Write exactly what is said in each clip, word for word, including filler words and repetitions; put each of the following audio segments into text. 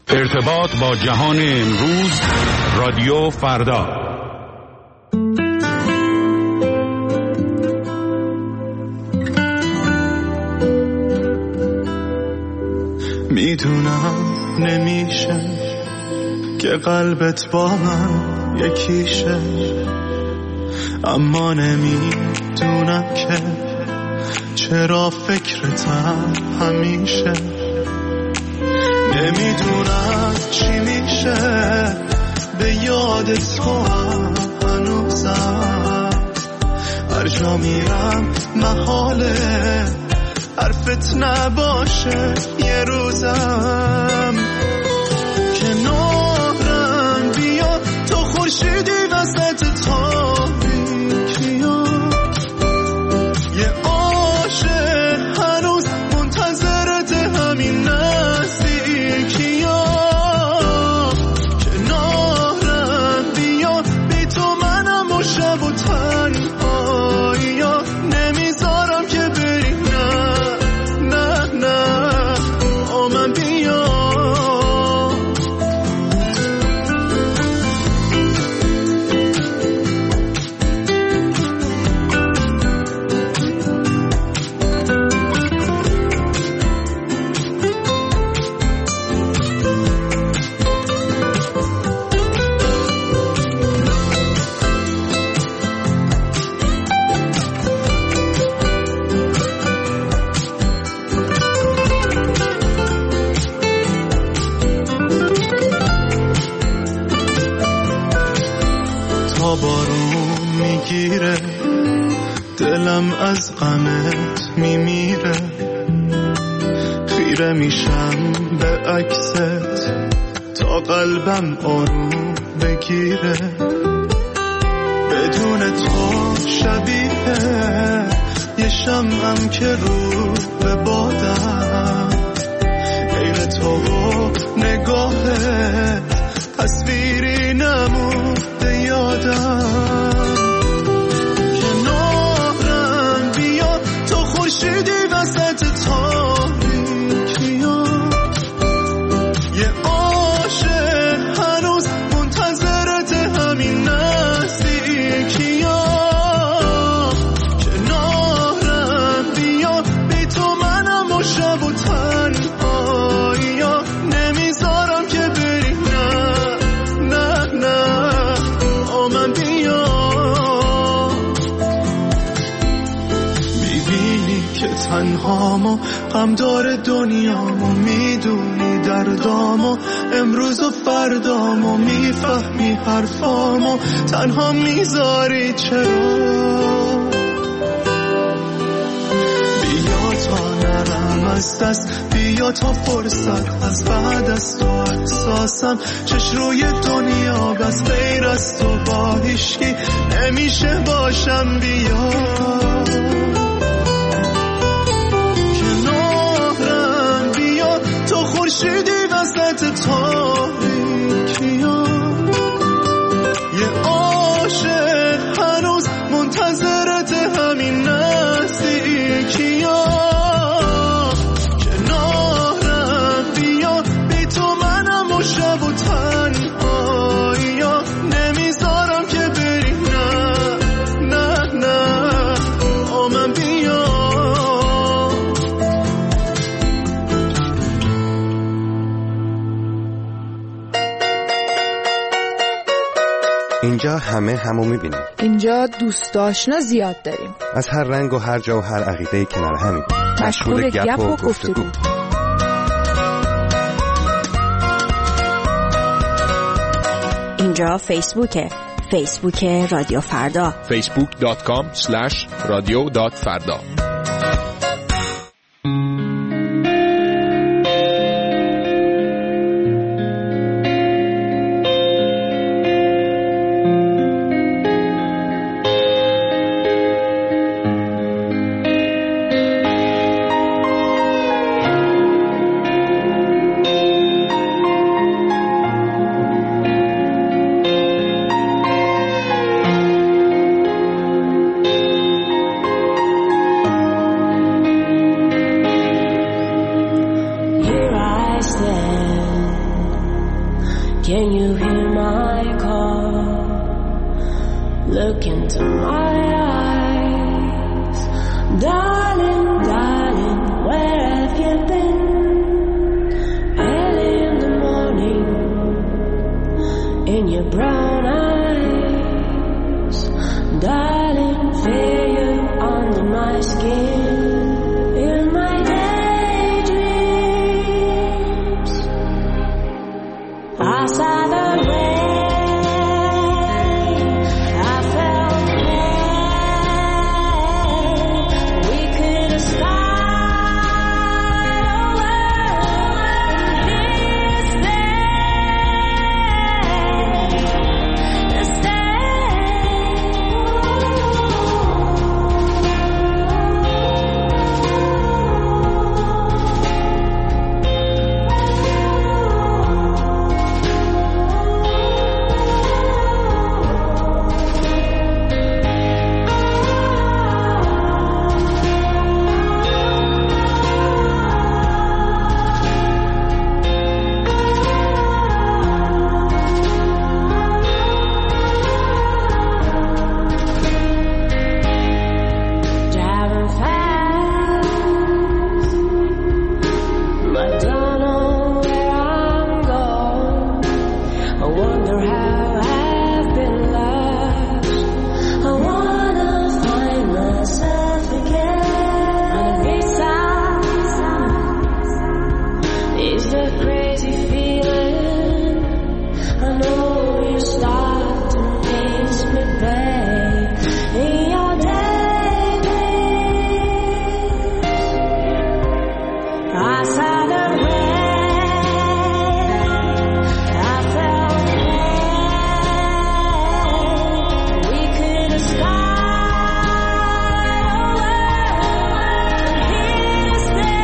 ارتباط با جهان امروز، رادیو فردا. میدونم نمیشه که قلبت با من یکیشه، اما نمیدونم که چرا فکرتم همیشه. نمیدونم چی میشه به یاد تو هم هنوزم، هر جا میرم محاله حرفت نباشه یه روزم. کنارم بیا تو خورشیدی وسط تاریکیا، یه عاشق هنوز منتظرت همین نزدیکیا. کنارم بیا بی تو منم و شب و تنهاییا، نمیذارم که بری، نه نه نه آ من بیا. بارون میگیره دلم از غمت میمیره، خیره میشم به عکست تا قلبم آروم بگیره. بدون تو شبیه یه شمعم که رو به بادم، غیر تو نگاهت تصویری نمونده یادم. کنارم بیا تو خورشیدی وسط تاریکیا، یه عاشق هنوز منتظرت همین نزدیکیا. کنارم بیا بی تو منم و شب و تنهاییا، نمیذارم که بری، نه نه نه آ من بیا. میبینی که تنهامو غم داره دنیامو، میدونی دردامو امروز و فردامو، میفهمی حرفامو تنها میذاری چرا. بیا تا نرم از دست، بیا تا فرصت از بعد از تو احساسم چش روی دنیا بس غیر از تو با هیچکی نمیشه باشم. بیا کنارم بیا تو خورشیدی وسط تاریکیا، یه عاشق هنوز منتظرت همین نزدیکیا. کنارم بیا بی تو منم و شب و تنهاییا، نمیذارم که بری، نه نه نه آ من بیا. اینجا همه همو میبینیم، اینجا دوست آشنا زیاد داریم، از هر رنگ و هر جا و هر عقیده کنار همیم، مشغول گپ و گفتگو. اینجا فیسبوکه، فیسبوک رادیو فردا، فیسبوک دات کام اسلش رادیو دات فردا. Can you hear my call? Look into my eyes. Darling, darling, where have you been? Early in the morning, in your brown eyes. Darling, feel you under my skin. In my daydreams, I saw the rain, I felt pain. We could have started over this day, this day. Driving fast, but don't know where I'm going. I wonder how I've been lost. I wanna find myself again. On the B-side is the crazy feeling. I know you start to miss me, babe. In your daydreams, I saw the rain, I felt pain. We could have started over this day.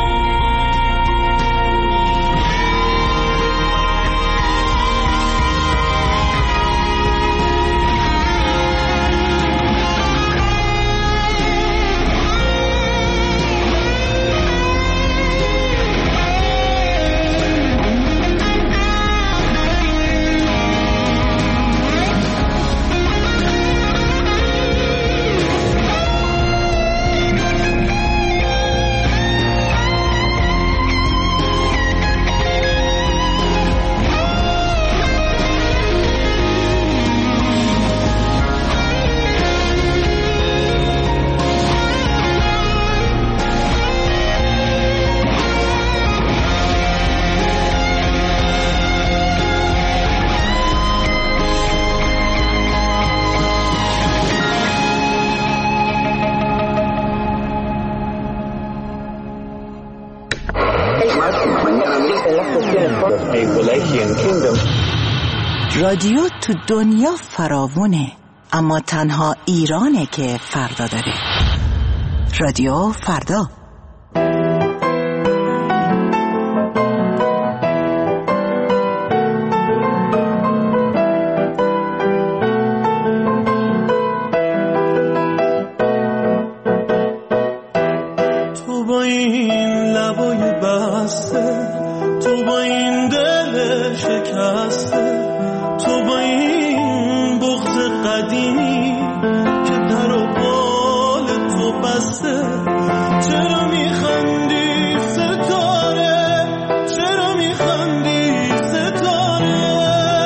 رادیو تو دنیا فراوونه، اما تنها ایرانه که فردا داره. رادیو فردا. تو با این لبای بسته، تو با این دل شکسته، تو با این بغض قدیمی که پر و بال تو بسته، چرا میخندی ستاره، چرا میخندی ستاره؟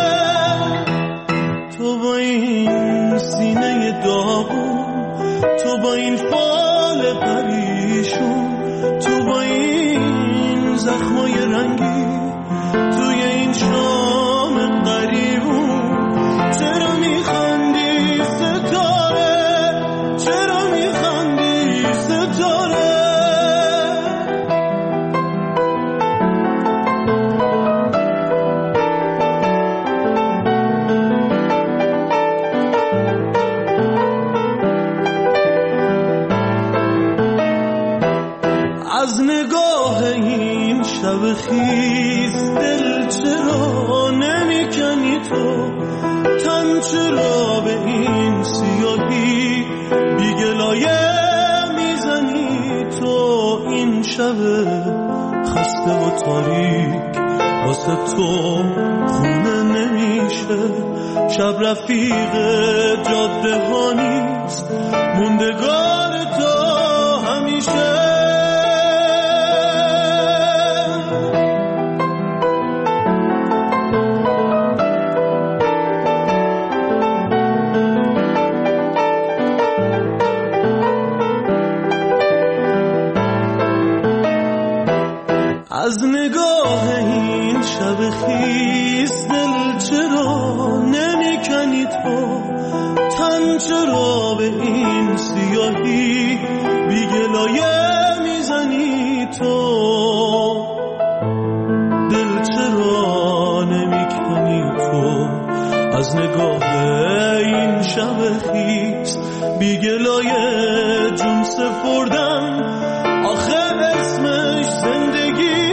تو با این سینه داغون، تو با این فال پریشون، تو با این زخمای رنگی توی این شام قریبون، چرا میخندی ستاره، چرا میخندی ستاره؟ از نگاه این شب خیز دل چرا نمیکنی تو، تن چرا به این سیاهی بیگلایه میزنی تو؟ این شب خسته و تاریک واسه تو خونه نمیشه، شب رفیق جاده ها نیست، موندگار تو همیشه. از نگاه این شب خیس دل چرا نمیکنی تو، تن چرا به این سیاهی بی گلایه میزنی تو، دل چرا نمیکنی تو از نگاه این شب خیس بی گلایه جون سپردن، آخه اسمش زندگی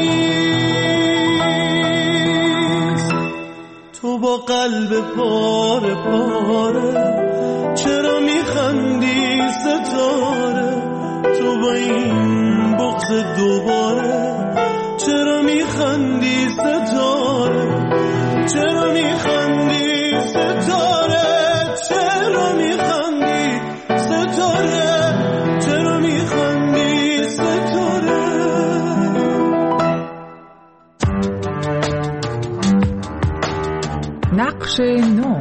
نیست. تو با قلب پاره پاره چرا میخندی ستاره، تو با این بغض دوباره چرا میخندی ستاره، چرا میخندی ستاره، چرا میخندی ستاره، چرا میخندی ستاره. نقش نو.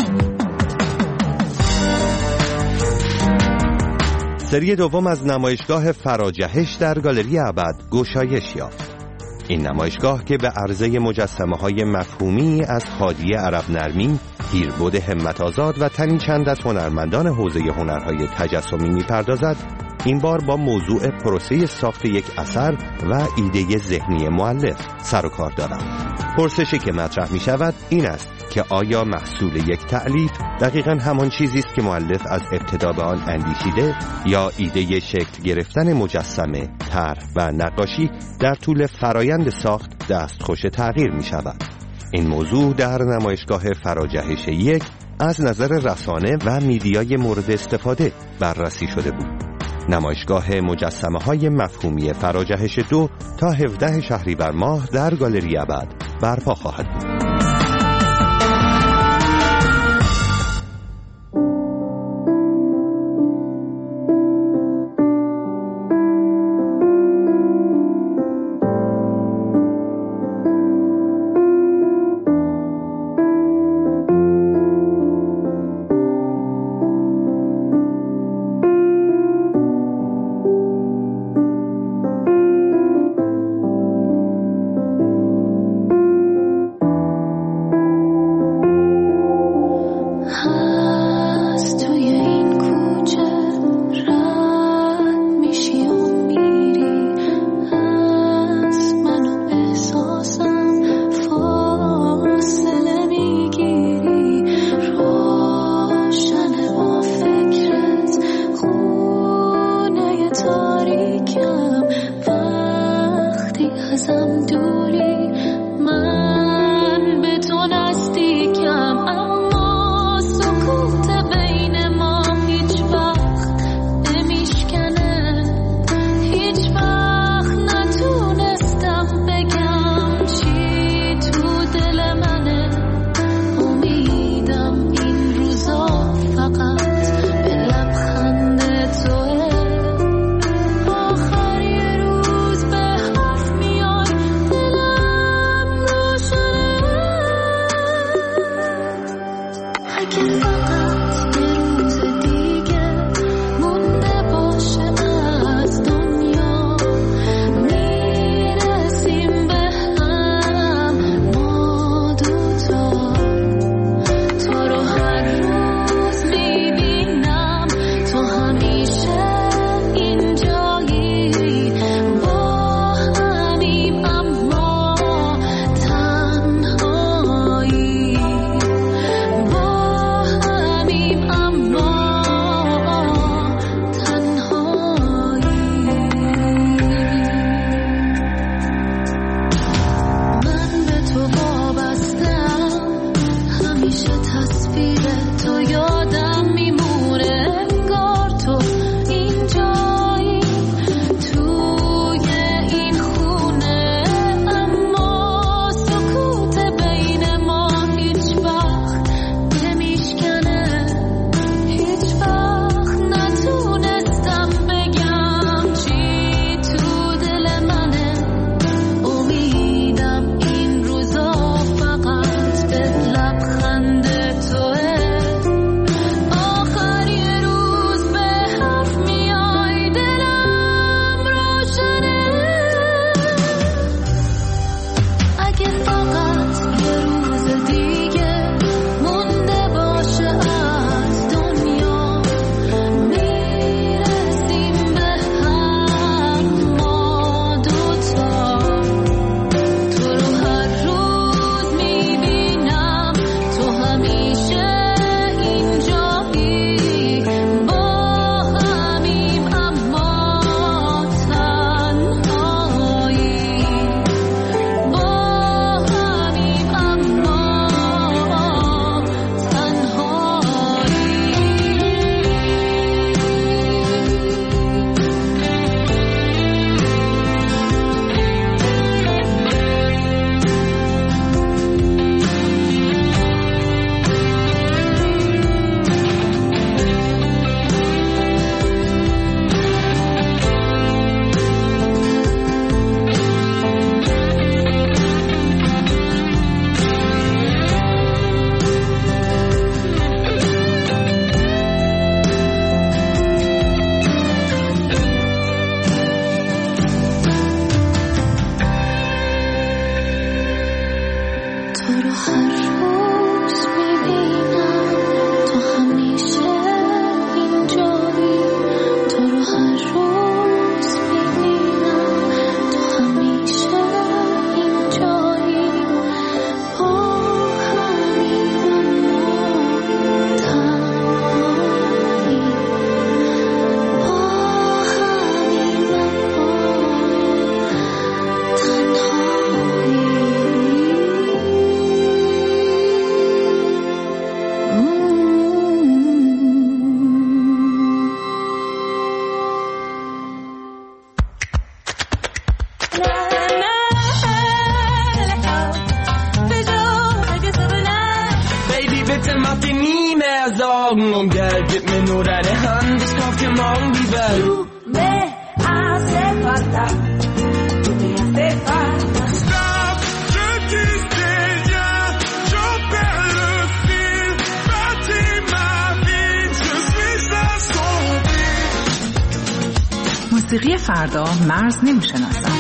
سری دوم از نمایشگاه فراجهش در گالری ابد گشایش یافت. این نمایشگاه که به عرضه مجسمه های مفهومی از هادی عرب نرمی، هیربد همت آزاد و تنی چند از هنرمندان حوزه هنرهای تجسمی میپردازد، این بار با موضوع پروسه ساخت یک اثر و ایده ذهنی مؤلف سر و کار دارد. پرسشی که مطرح می شود این است که آیا محصول یک تألیف دقیقاً همان چیزی است که مؤلف از ابتدا به آن اندیشیده، یا ایده شکل گرفتن مجسمه، طرح و نقاشی در طول فرایند ساخت دستخوش تغییر می شود؟ این موضوع در نمایشگاه فراجهش یک از نظر رسانه و میدیای مورد استفاده بررسی شده بود. نمایشگاه مجسمه های مفهومی فراجهش دو تا هفدهم شهریور ماه در گالری ابد برپا خواهد بود. آخر یه روز به حرف میای دلم Sorgen um Geld, gib mir nur deine Hand, ich kauf dir morgen die Welt. Du me hace falta, tú me hace falta. Stop, je disais rien, je perds le fil, bâtis ma vie, je suis assombri. موسیقی فردا مرز نمیشناسد.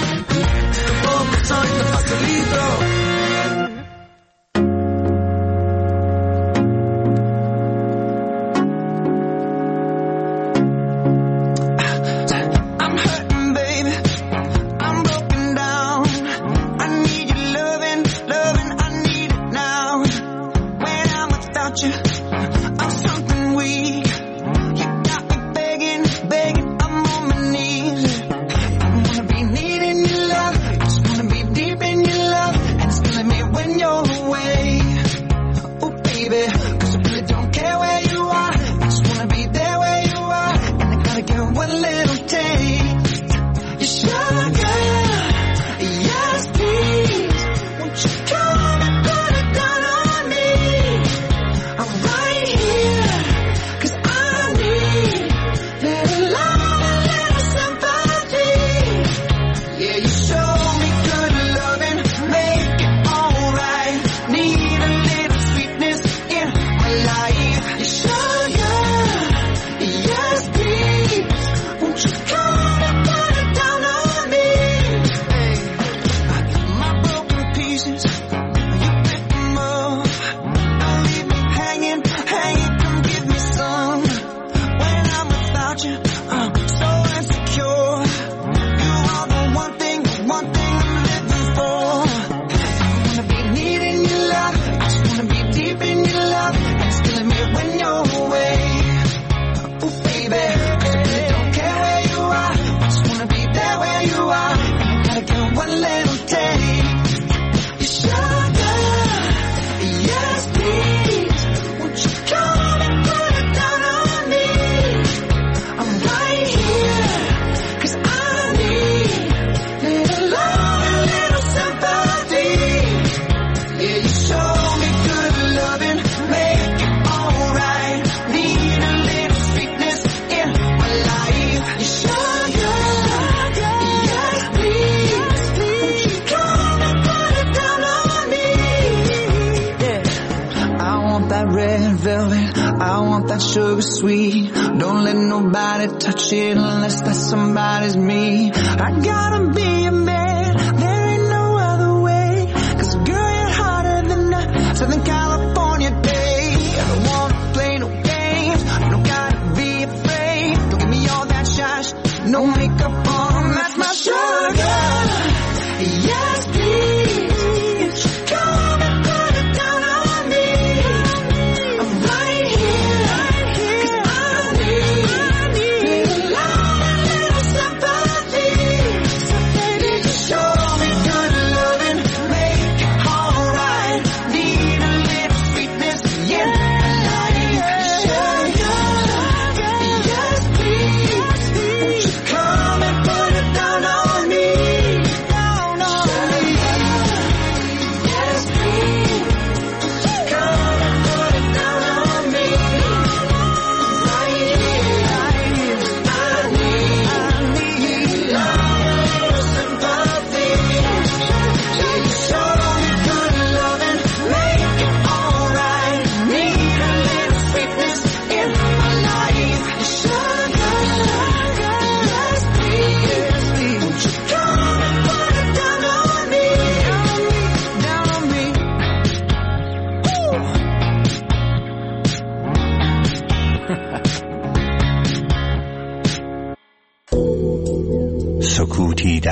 Sugar sweet, don't let nobody touch it unless that somebody's me. I gotta be a man, there ain't no other way, 'cause girl you're hotter than a Southern California day. I don't wanna play no games, you don't gotta be afraid. Don't give me all that shy, no makeup on, that's my sugar. Yes please, come and put it down on me. I'm right here.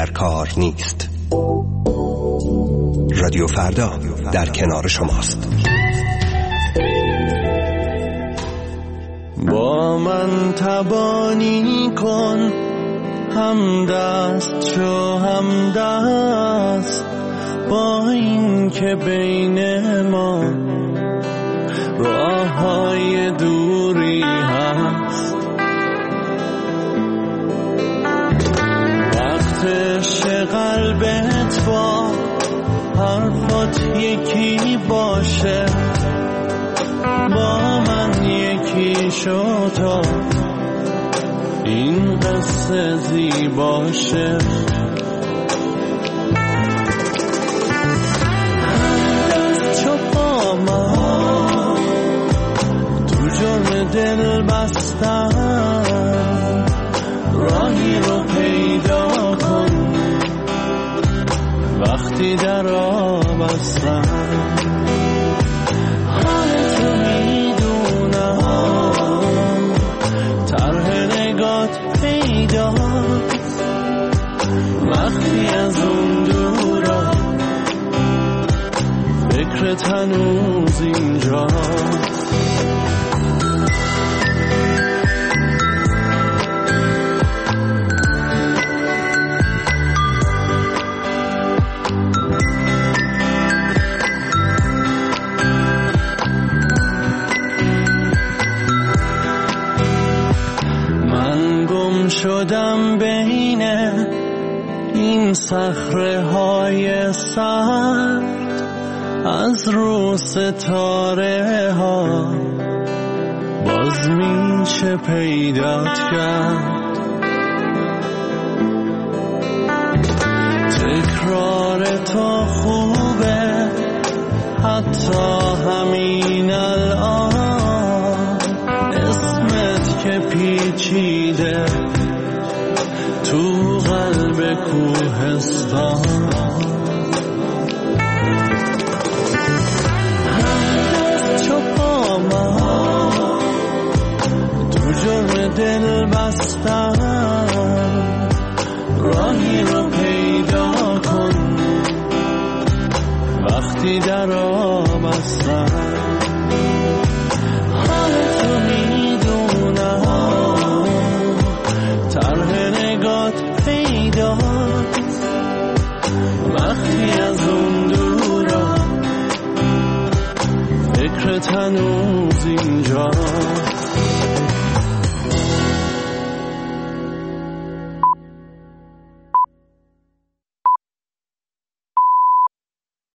در کار نیست. رادیو فردا در کنار شماست. با من تبانی کن، هم دست شو هم دست، با این که بین ما راه های دوری هست. وقتش قلبت با حرفات یکی باشه، با من یکی شو تا این قصه زیباشه. دست چو با من تو جرم دل بستن، راهی رو پیدا کن وقتی در آب هستن. حالتو میدونم، طرح نگات پیداست وقتی از اون دورا، فکرت هنوز اینجاست. شدم بین این صخره های سرد، از رو ستاره ها باز میشه پیدات کرد. تکرار تو خوبه حتی همین الان، اسمت که پیچیده تو قلب کوهستان. دست چو با من تو جرم دل بستن، راهی رو پیدا کن وقتی در آب هستن. حالتو میدونم، طرح نگات پیداست وقتی از اون دورا، فکرت هنوز اینجاست.